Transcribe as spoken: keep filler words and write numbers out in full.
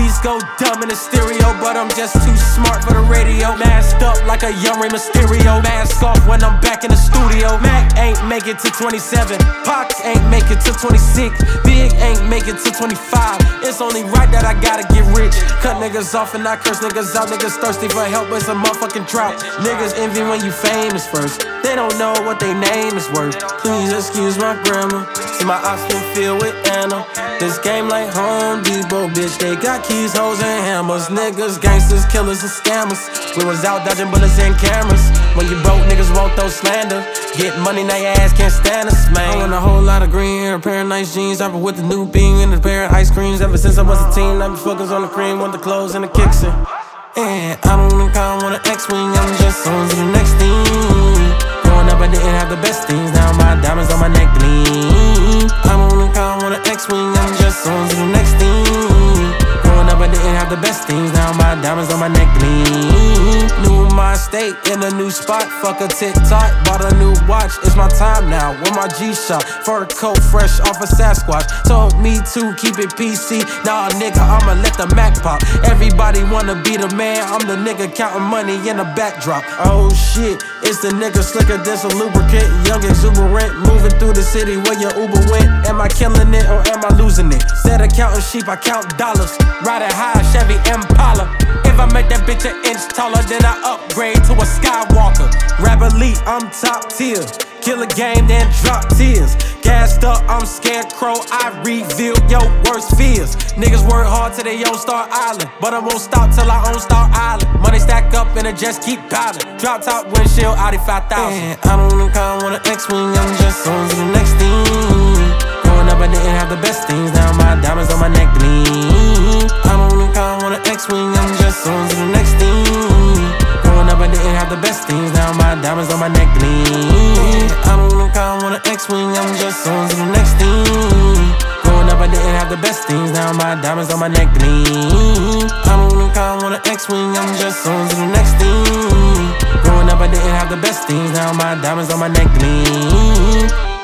beats go dumb in the stereo, but I'm just too smart for the radio. Masked up like a young Rey Mysterio. Mask off when I'm back in the studio. Mac ain't make it to twenty-seven. Pac ain't make it to twenty-six. Big ain't make it to twenty-five. It's only right that I gotta get rich. Cut niggas off and I curse niggas out. Niggas thirsty for help, but it's a motherfucking drought. Niggas envy when you famous first. They don't know what they name is worth. Please excuse my grammar. See my ops been filled with Anna. This game like Home Depot, bitch. They got keys, hoes, and hammers. Niggas, gangsters, killers, and scammers. We was out dodging bullets and cameras. When you broke, niggas won't throw slander. Get money, now your ass can't stand us, man. I want a whole lot of green hair, a pair of nice jeans. I've been with the new bean and a pair of ice creams. Ever since I was a teen, I've been focused on the cream, want the clothes and the kicks in. And I don't think I want an X-Wing, I'm just on to the next thing. Growing up, I didn't have the best things. Now my diamonds on my neck gleam. I don't think I want an X-Wing, I'm just on to the next thing. Growing up, I didn't have the best things. Now my diamonds on my neck gleam. New in my state, in a new spot. Fuck a TikTok, bought a new watch. It's my time now, with my G-Shock. Fur coat fresh off a Sasquatch. Told me to keep it P C. Nah, nigga, I'ma let the Mac pop. Everybody wanna be the man. I'm the nigga counting money in the backdrop. Oh shit, it's the nigga slicker than some lubricant. Young exuberant, moving through the city where your Uber went. Am I killing it or am I losing it? Instead of counting sheep, I count dollars. Riding high, Chevy Impala. If I make that bitch an inch taller, then I upgrade to a Skywalker. Rap elite, I'm top tier. Kill a game, then drop tears. Gassed up, I'm scarecrow. I reveal your worst fears. Niggas work hard till they own Star Island, but I won't stop till I own Star Island. Money stack up and it just keep piling. Drop top windshield, Audi five thousand. Man, I don't think I want an X-Wing, I'm just on to the next thing. Growing up, I didn't have the best things. Now my diamonds on my neck gleam. I don't think I want an X-Wing, I'm just on to the next thing. Growing up, I didn't have the best things. Now my diamonds on my neck gleam. I don't think I want an X-Wing, I'm just on to the next thing. Growing up, I didn't have the best things. Now my diamonds on my neck gleam. I don't think I want an X-Wing, I'm just on to the next thing. Growing up, I didn't have the best things. Now my diamonds on my neck gleam.